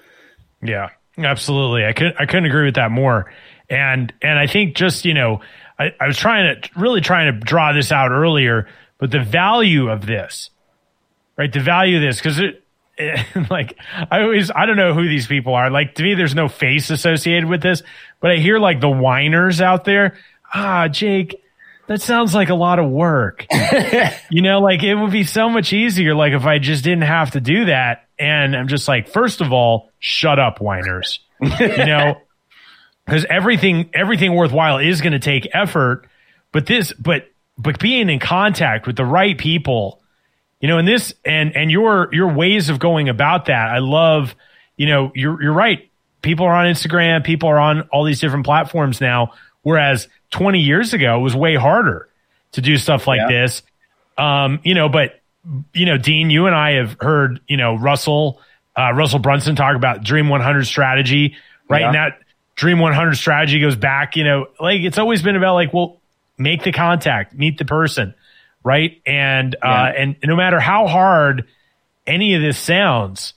S3: Yeah, absolutely. I couldn't I couldn't agree with that more. And and I think just, you know, I, I was trying to really trying to draw this out earlier, but the value of this, right? The value of this, because it, it like I always I don't know who these people are. Like to me, there's no face associated with this, but I hear like the whiners out there. Ah, Jake, that sounds like a lot of work. You know, like it would be so much easier like if I just didn't have to do that. And I'm just like, first of all, shut up, whiners. You know, because everything everything worthwhile is going to take effort. But this, but but being in contact with the right people, you know, and this and and your your ways of going about that, I love. You know, you're you're right. People are on Instagram. People are on all these different platforms now. Whereas twenty years ago, it was way harder to do stuff like yeah. this. Um, you know, but. You know, Dean, you and I have heard, you know, Russell, uh, Russell Brunson talk about Dream one hundred strategy, right? Yeah. And that Dream one hundred strategy goes back, you know, like it's always been about like, well, make the contact, meet the person, right? And, yeah. uh, and no matter how hard any of this sounds,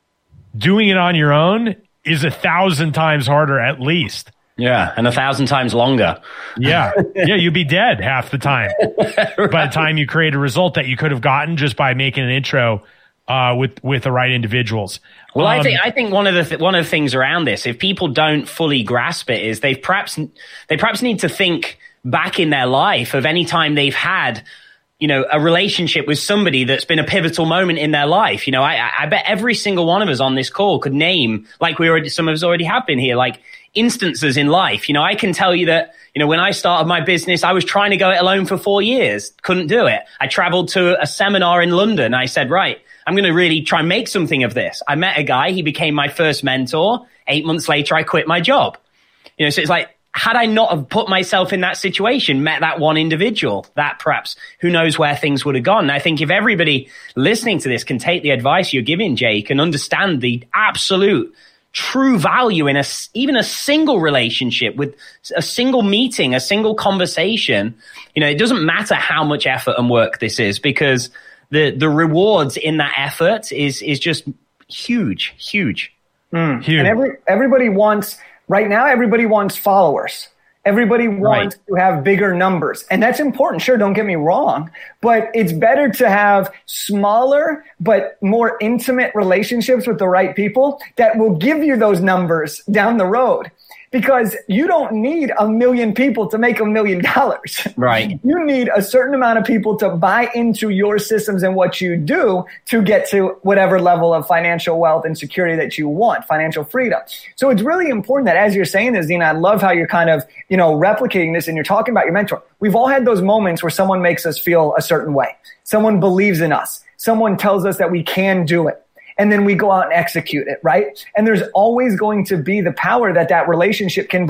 S3: doing it on your own is a thousand times harder at least.
S2: Yeah, and a thousand times longer.
S3: Yeah, yeah, you'd be dead half the time right. by the time you create a result that you could have gotten just by making an intro uh, with with the right individuals.
S2: Well,
S3: um,
S2: I think I think one of the th- one of the things around this, if people don't fully grasp it, is they perhaps they perhaps need to think back in their life of any time they've had, you know, a relationship with somebody that's been a pivotal moment in their life. You know, I, I bet every single one of us on this call could name, like we already, some of us already have been here, like instances in life. You know, I can tell you that, you know, when I started my business, I was trying to go it alone for four years. Couldn't do it. I traveled to a seminar in London. I said, right, I'm going to really try and make something of this. I met a guy. He became my first mentor. Eight months later, I quit my job. You know, so it's like, had I not have put myself in that situation, met that one individual, that perhaps who knows where things would have gone. And I think if everybody listening to this can take the advice you're giving, Jake, and understand the absolute true value in a, even a single relationship with a single meeting, a single conversation, you know, it doesn't matter how much effort and work this is, because the, the rewards in that effort is, is just huge, huge.
S4: Mm. huge. And every, everybody wants, right now, everybody wants followers. Everybody wants right. to have bigger numbers. And that's important. Sure, don't get me wrong. But it's better to have smaller but more intimate relationships with the right people that will give you those numbers down the road. Because you don't need a million people to make a million dollars.
S2: Right.
S4: You need a certain amount of people to buy into your systems and what you do to get to whatever level of financial wealth and security that you want, financial freedom. So it's really important that as you're saying this, Dean, I love how you're kind of, you know, replicating this and you're talking about your mentor. We've all had those moments where someone makes us feel a certain way. Someone believes in us. Someone tells us that we can do it. And then we go out and execute it, right? And there's always going to be the power that that relationship can bring.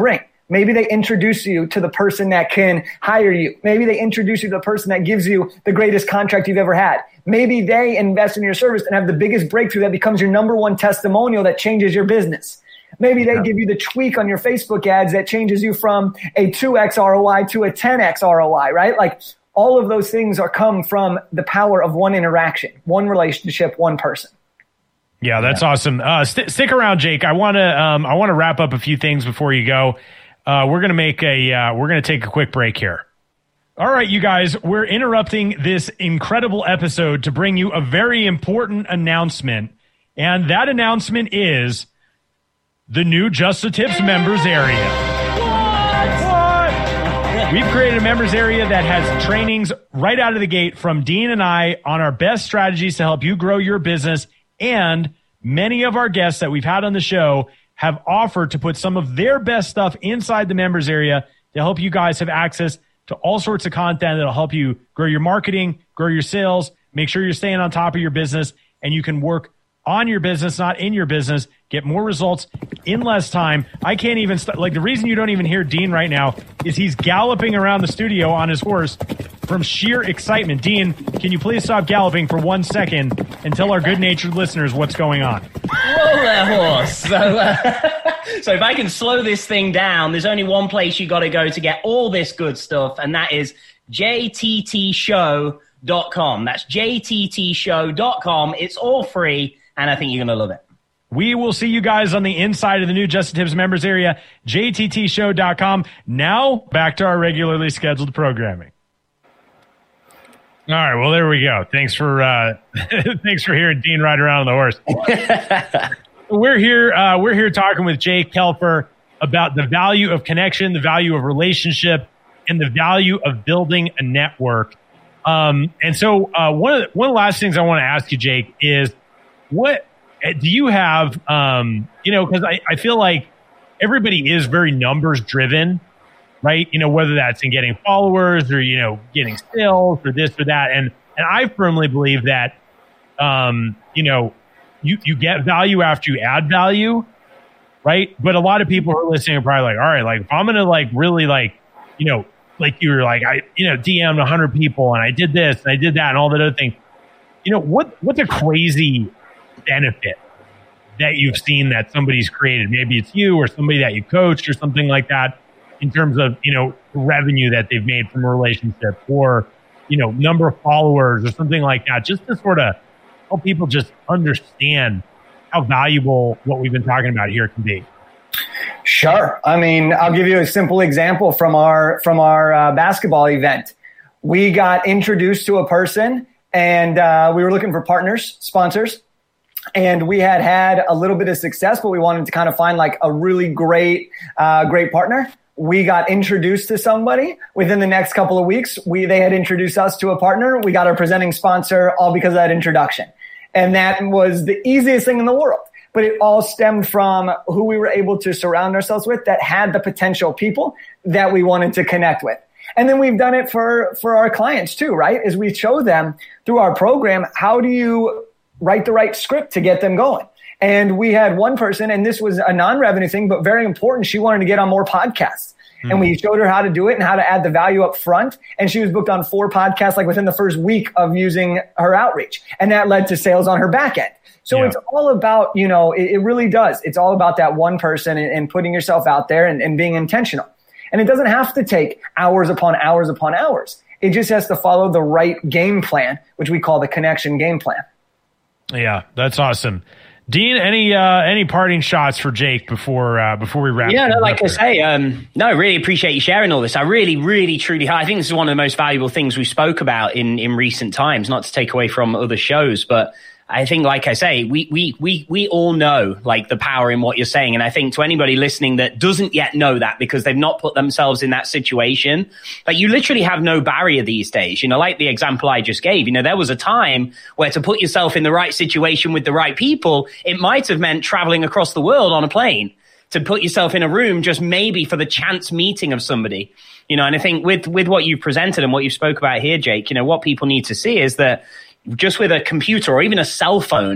S4: Maybe they introduce you to the person that can hire you. Maybe they introduce you to the person that gives you the greatest contract you've ever had. Maybe they invest in your service and have the biggest breakthrough that becomes your number one testimonial that changes your business. Maybe they give you the tweak on your Facebook ads that changes you from a two X R O I to a ten X R O I, right? Like all of those things are come from the power of one interaction, one relationship, one person.
S3: Yeah, that's yeah. awesome. Uh, st- stick around, Jake. I want to um, I want to wrap up a few things before you go. Uh, we're gonna make a uh, we're gonna take a quick break here. All right, you guys, we're interrupting this incredible episode to bring you a very important announcement, and that announcement is the new Just the Tips members area. What? What? We've created a members area that has trainings right out of the gate from Dean and I on our best strategies to help you grow your business. And many of our guests that we've had on the show have offered to put some of their best stuff inside the members area to help you guys have access to all sorts of content that'll help you grow your marketing, grow your sales, make sure you're staying on top of your business, and you can work on your business, not in your business, get more results in less time. I can't even, st- like the reason you don't even hear Dean right now is he's galloping around the studio on his horse from sheer excitement. Dean, can you please stop galloping for one second and tell our good-natured listeners what's going on?
S2: Whoa there, horse. So, uh, so if I can slow this thing down, there's only one place you got to go to get all this good stuff, and that is J T T show dot com. That's J T T show dot com. It's all free, and I think you're going to love it.
S3: We will see you guys on the inside of the new Just the Tips members area, J T T show dot com. Now, back to our regularly scheduled programming. All right, well, there we go. Thanks for uh, thanks for hearing Dean ride around on the horse. we're here. Uh, we're here talking with Jake Kelfer about the value of connection, the value of relationship, and the value of building a network. Um, and so, uh, one of the, one of the last things I want to ask you, Jake, is what do you have? Um, you know, because I, I feel like everybody is very numbers driven. Right? You know, whether that's in getting followers or, you know, getting sales or this or that. And, and I firmly believe that, um, you know, you, you get value after you add value. Right. But a lot of people who are listening are probably like, all right, like if I'm going to like really like, you know, like you were like, I, you know, D M'd a hundred people and I did this and I did that and all that other thing. You know, what, what's a crazy benefit that you've seen that somebody's created? Maybe it's you or somebody that you coached or something like that, in terms of, you know, revenue that they've made from a relationship or, you know, number of followers or something like that, just to sort of help people just understand how valuable what we've been talking about here can be.
S4: Sure. I mean, I'll give you a simple example from our, from our uh, basketball event. We got introduced to a person and uh, we were looking for partners, sponsors. And we had had a little bit of success, but we wanted to kind of find like a really great, uh, great partner. We got introduced to somebody within the next couple of weeks. We, they had introduced us to a partner. We got our presenting sponsor all because of that introduction. And that was the easiest thing in the world. But it all stemmed from who we were able to surround ourselves with that had the potential people that we wanted to connect with. And then we've done it for, for our clients too, right? As we show them through our program, how do you write the right script to get them going? And we had one person, and this was a non-revenue thing, but very important. She wanted to get on more podcasts. Mm-hmm. And we showed her how to do it and how to add the value up front. And she was booked on four podcasts, like within the first week of using her outreach. And that led to sales on her back end. So yeah. It's all about, you know, it, it really does. It's all about that one person and, and putting yourself out there and, and being intentional. And it doesn't have to take hours upon hours upon hours. It just has to follow the right game plan, which we call the connection game plan.
S3: Yeah, that's awesome. Dean, any uh, any parting shots for Jake before uh, before we wrap?
S2: Yeah, no, like I say, um, no, really appreciate you sharing all this. I really, really, truly, I think this is one of the most valuable things we spoke about in in recent times. Not to take away from other shows, but I think, like I say, we we we we all know like the power in what you're saying, and I think to anybody listening that doesn't yet know that because they've not put themselves in that situation, like you literally have no barrier these days. You know, like the example I just gave. You know, there was a time where to put yourself in the right situation with the right people, it might have meant traveling across the world on a plane. To put yourself in a room just maybe for the chance meeting of somebody. You know, and I think with with what you've presented and what you spoke about here, Jake, you know, what people need to see is that just with a computer or even a cell phone,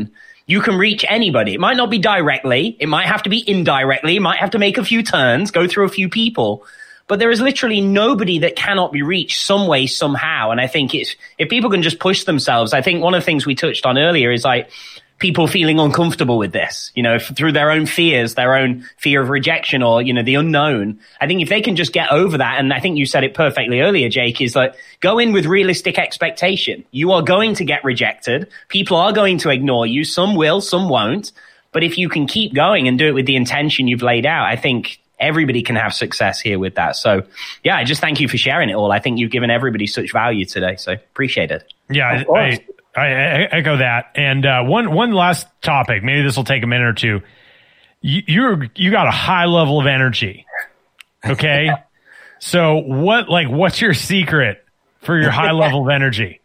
S2: you can reach anybody. It might not be directly. It might have to be indirectly. You might have to make a few turns, go through a few people. But there is literally nobody that cannot be reached some way, somehow. And I think it's, if people can just push themselves, I think one of the things we touched on earlier is like people feeling uncomfortable with this, you know, through their own fears, their own fear of rejection or, you know, the unknown. I think if they can just get over that, and I think you said it perfectly earlier, Jake, is like go in with realistic expectation. You are going to get rejected. People are going to ignore you. Some will, some won't. But if you can keep going and do it with the intention you've laid out, I think everybody can have success here with that. So, yeah, I just thank you for sharing it all. I think you've given everybody such value today. So appreciate it.
S3: Yeah, I, I, I echo that. And uh, one one last topic. Maybe this will take a minute or two. You, you're you got a high level of energy. Okay, so what like what's your secret for your high level of energy?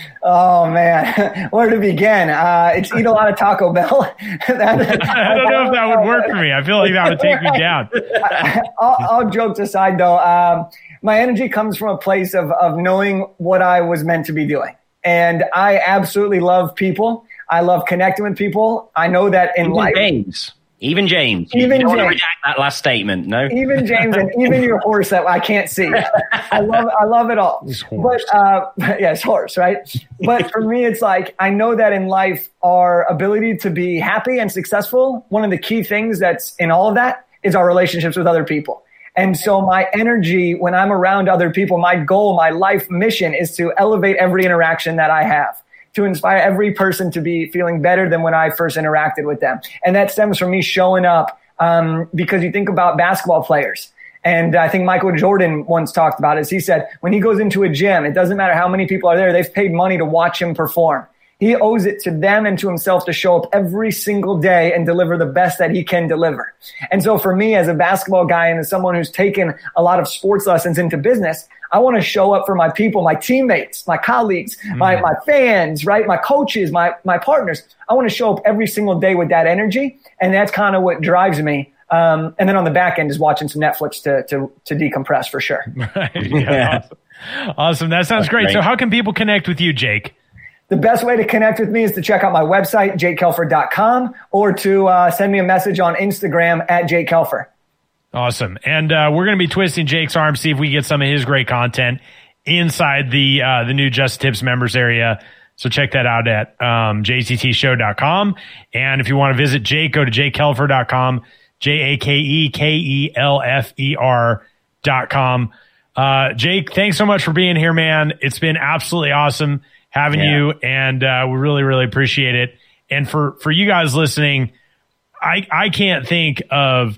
S4: Oh man, where to begin? Uh, it's eat a lot of Taco Bell. that,
S3: I don't know if that would work for me. I feel like that would take me down.
S4: all, all jokes aside, though, um, my energy comes from a place of of knowing what I was meant to be doing, and I absolutely love people. I love connecting with people. I know that in
S2: even
S4: life,
S2: James, even James,
S4: even
S2: you don't
S4: James,
S2: want to reject that last statement, no.
S4: Even James, and even your horse that I can't see. I love, I love it all. But uh, yes, horse, right? But for me, it's like I know that in life, our ability to be happy and successful, one of the key things that's in all of that is our relationships with other people. And so my energy when I'm around other people, my goal, my life mission is to elevate every interaction that I have, to inspire every person to be feeling better than when I first interacted with them. And that stems from me showing up um, because you think about basketball players. And I think Michael Jordan once talked about it. He said, when he goes into a gym, it doesn't matter how many people are there. They've paid money to watch him perform. He owes it to them and to himself to show up every single day and deliver the best that he can deliver. And so for me as a basketball guy and as someone who's taken a lot of sports lessons into business, I want to show up for my people, my teammates, my colleagues, mm. my, my fans, right? My coaches, my, my partners. I want to show up every single day with that energy. And that's kind of what drives me. Um, and then on the back end is watching some Netflix to, to, to decompress for sure.
S3: Right. Yeah. Yeah. Awesome. Awesome. That sounds great. great. So how can people connect with you, Jake?
S4: The best way to connect with me is to check out my website, jake kelfer dot com, or to uh, send me a message on Instagram at jake kelfer.
S3: Awesome. And uh, we're going to be twisting Jake's arm, see if we get some of his great content inside the uh, the new Just Tips members area. So check that out at um, j c t show dot com. And if you want to visit Jake, go to jake kelfer dot com, J A K E K E L F E R dot com. Uh, Jake, thanks so much for being here, man. It's been absolutely awesome having yeah. you, and uh, we really, really appreciate it. And for, for you guys listening, I, I can't think of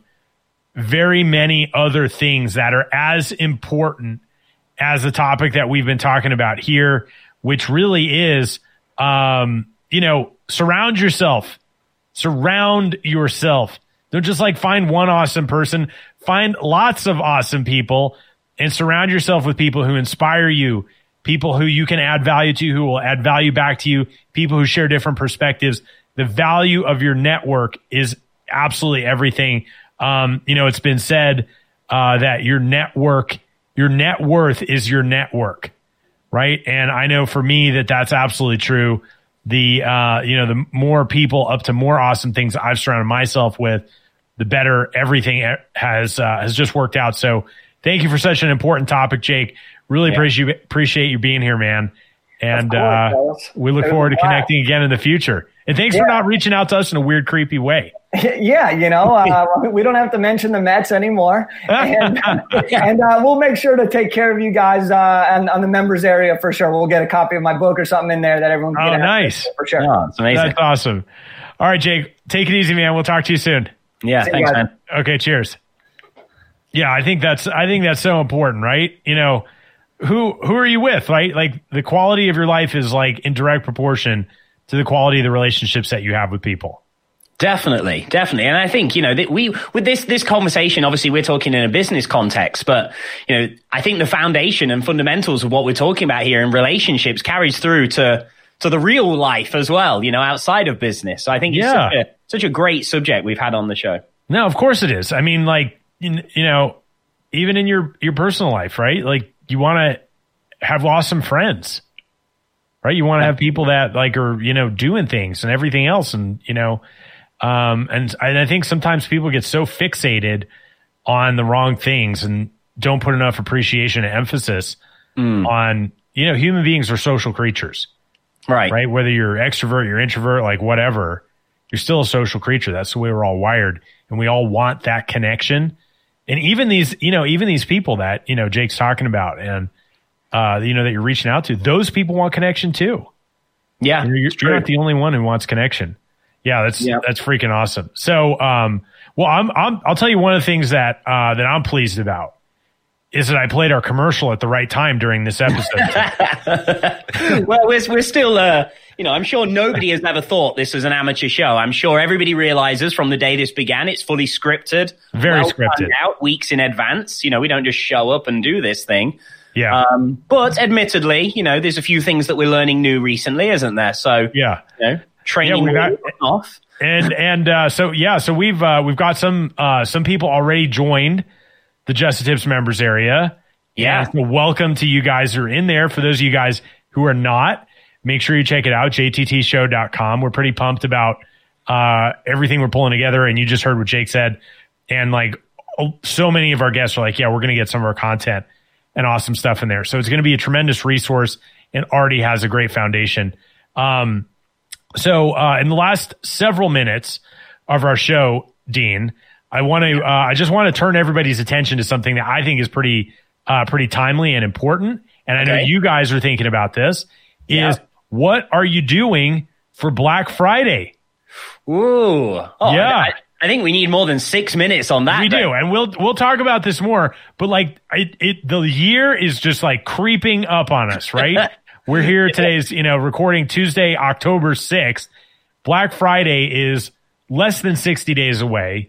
S3: very many other things that are as important as the topic that we've been talking about here, which really is, um, you know, surround yourself, surround yourself. Don't just like find one awesome person, find lots of awesome people and surround yourself with people who inspire you, people who you can add value to, who will add value back to you, people who share different perspectives. The value of your network is absolutely everything. Um, you know, it's been said uh, that your network, your net worth is your network, right? And I know for me that that's absolutely true. The, uh, you know, the more people up to more awesome things I've surrounded myself with, the better everything has, uh, has just worked out. So thank you for such an important topic, Jake. Really yeah. appreciate appreciate you being here, man. And course, uh, we look forward to connecting again in the future. And thanks yeah. for not reaching out to us in a weird, creepy way.
S4: Yeah, you know, uh, we don't have to mention the Mets anymore. And, and uh, we'll make sure to take care of you guys uh, on, on the members area for sure. We'll get a copy of my book or something in there that everyone can
S3: oh,
S4: get. Oh,
S3: nice.
S4: For sure.
S2: Oh, it's amazing.
S3: That's awesome. All right, Jake, take it easy, man. We'll talk to you soon.
S2: Yeah,
S4: See
S2: thanks, man.
S3: Okay, cheers. Yeah, I think that's I think that's so important, right? You know, who who are you with, right? Like the quality of your life is like in direct proportion to the quality of the relationships that you have with people.
S2: Definitely, definitely. And I think, you know, that we, with this, this conversation, obviously we're talking in a business context, but, you know, I think the foundation and fundamentals of what we're talking about here in relationships carries through to, to the real life as well, you know, outside of business. So I think it's
S3: yeah.
S2: such, a, such a great subject we've had on the show.
S3: No, of course it is. I mean, like, you know, even in your, your personal life, right? Like you want to have awesome friends, right? You want to have people that like are, you know, doing things and everything else. And, you know, um, and, and I think sometimes people get so fixated on the wrong things and don't put enough appreciation and emphasis mm. on, you know, human beings are social creatures.
S2: Right.
S3: Right. Whether you're extrovert, you're introvert, like whatever, you're still a social creature. That's the way we're all wired. And we all want that connection. And even these, you know, even these people that, you know, Jake's talking about and, uh, you know, that you're reaching out to, those people want connection too.
S2: Yeah.
S3: You're, you're not the only one who wants connection. Yeah. That's, yeah. that's freaking awesome. So, um, well, I'm, I'm, I'll tell you one of the things that, uh, that I'm pleased about is that I played our commercial at the right time during this episode.
S2: Well, we're, we're still, uh, you know, I'm sure nobody has ever thought this was an amateur show. I'm sure everybody realizes from the day this began, it's fully scripted.
S3: Very
S2: well
S3: scripted.
S2: Out weeks in advance. You know, we don't just show up and do this thing.
S3: Yeah.
S2: Um, but admittedly, you know, there's a few things that we're learning new recently, isn't there? So,
S3: yeah,
S2: you know, training
S3: yeah, got,
S2: off.
S3: And, and, uh, so, yeah, so we've, uh, we've got some, uh, some people already joined the Just the Tips members area.
S2: Yeah.
S3: So welcome to you guys who are in there. For those of you guys who are not, make sure you check it out, j t t show dot com. We're pretty pumped about uh, everything we're pulling together. And you just heard what Jake said. And like so many of our guests are like, yeah, we're going to get some of our content and awesome stuff in there. So it's going to be a tremendous resource and already has a great foundation. Um, so uh, in the last several minutes of our show, Dean, I want to, uh, I just want to turn everybody's attention to something that I think is pretty, uh, pretty timely and important. And I
S2: okay.
S3: know you guys are thinking about this is
S2: yeah.
S3: what are you doing for Black Friday?
S2: Ooh. Oh,
S3: yeah.
S2: I, I think we need more than six minutes on that.
S3: We
S2: but-
S3: do. And we'll, we'll talk about this more, but like it, it, the year is just like creeping up on us, right? We're here today's, you know, recording Tuesday, October sixth. Black Friday is less than sixty days away.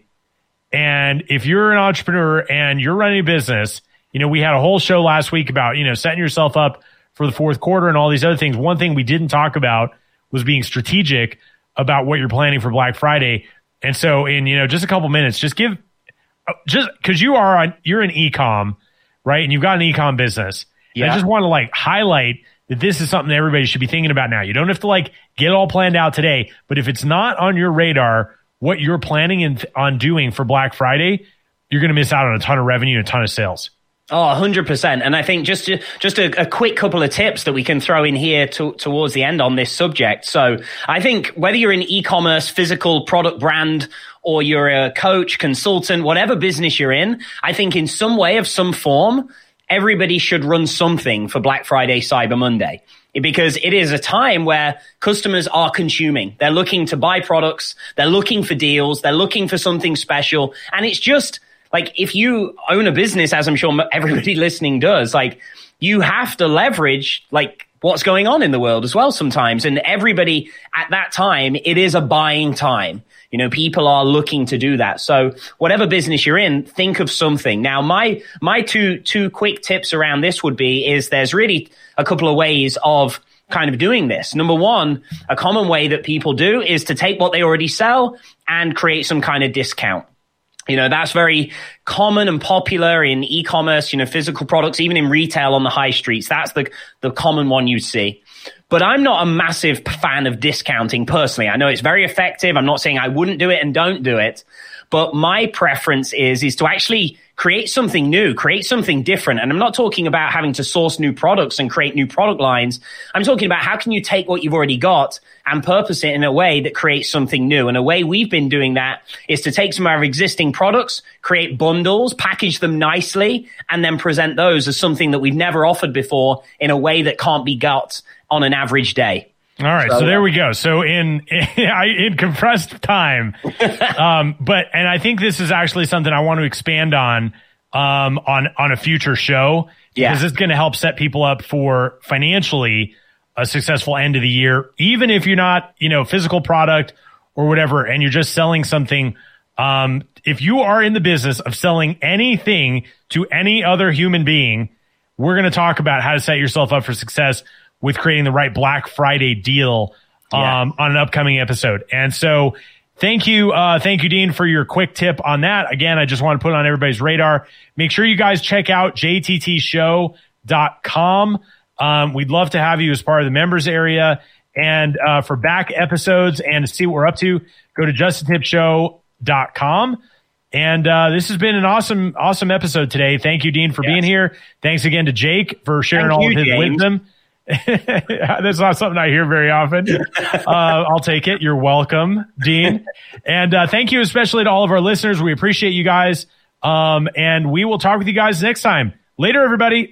S3: And if you're an entrepreneur and you're running a business, you know, we had a whole show last week about, you know, setting yourself up for the fourth quarter and all these other things. One thing we didn't talk about was being strategic about what you're planning for Black Friday. And so in, you know, just a couple minutes, just give, just because you are on, you're an e-com, right? And you've got an e-com business. Yeah. I just want to like highlight that this is something that everybody should be thinking about now. You don't have to like get it all planned out today, but if it's not on your radar, what you're planning in, on doing for Black Friday, you're going to miss out on a ton of revenue and a ton of sales.
S2: Oh, one hundred percent. And I think just just a, a quick couple of tips that we can throw in here to, towards the end on this subject. So I think whether you're an e-commerce, physical product brand, or you're a coach, consultant, whatever business you're in, I think in some way of some form, everybody should run something for Black Friday, Cyber Monday. Because it is a time where customers are consuming. They're looking to buy products. They're looking for deals. They're looking for something special. And it's just like, if you own a business, as I'm sure everybody listening does, like you have to leverage like what's going on in the world as well sometimes. And everybody at that time, it is a buying time. You know, people are looking to do that. So whatever business you're in, think of something. Now, my my two two quick tips around this would be is there's really a couple of ways of kind of doing this. Number one, a common way that people do is to take what they already sell and create some kind of discount. You know, that's very common and popular in e-commerce, you know, physical products, even in retail on the high streets. That's the the common one you see. But I'm not a massive fan of discounting personally. I know it's very effective. I'm not saying I wouldn't do it and don't do it. But my preference is, is to actually create something new, create something different. And I'm not talking about having to source new products and create new product lines. I'm talking about how can you take what you've already got and purpose it in a way that creates something new. And a way we've been doing that is to take some of our existing products, create bundles, package them nicely, and then present those as something that we've never offered before in a way that can't be got on an average day.
S3: All right, so, so there we go. So in in, in compressed time, um, but and I think this is actually something I want to expand on um, on on a future show
S2: yeah.
S3: because it's going to help set people up for financially a successful end of the year, even if you're not, you know, physical product or whatever, and you're just selling something. Um, if you are in the business of selling anything to any other human being, we're going to talk about how to set yourself up for success with creating the right Black Friday deal um, yeah. on an upcoming episode. And so thank you. Uh, thank you, Dean, for your quick tip on that. Again, I just want to put it on everybody's radar. Make sure you guys check out j t t show dot com. Um, we'd love to have you as part of the members area. And uh, for back episodes and to see what we're up to, go to just a tip show dot com. And uh, this has been an awesome, awesome episode today. Thank you, Dean, for yes. being here. Thanks again to Jake for sharing Thank all you, of his James. wisdom. That's not something I hear very often. Uh, I'll take it. You're welcome, Dean. And uh, thank you especially to all of our listeners. We appreciate you guys. Um, and we will talk with you guys next time. Later, everybody.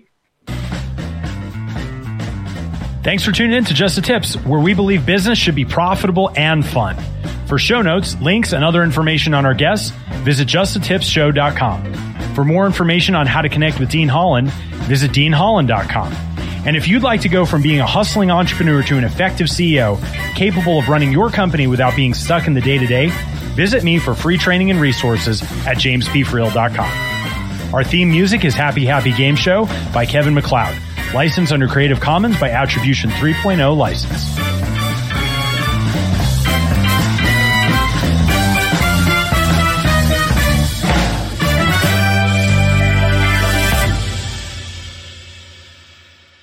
S3: Thanks for tuning in to Just the Tips, where we believe business should be profitable and fun. For show notes, links, and other information on our guests, visit just the tips show dot com. For more information on how to connect with Dean Holland, visit dean holland dot com. And if you'd like to go from being a hustling entrepreneur to an effective C E O, capable of running your company without being stuck in the day-to-day, visit me for free training and resources at james p friel dot com. Our theme music is Happy Happy Game Show by Kevin MacLeod. Licensed under Creative Commons by Attribution three point oh license.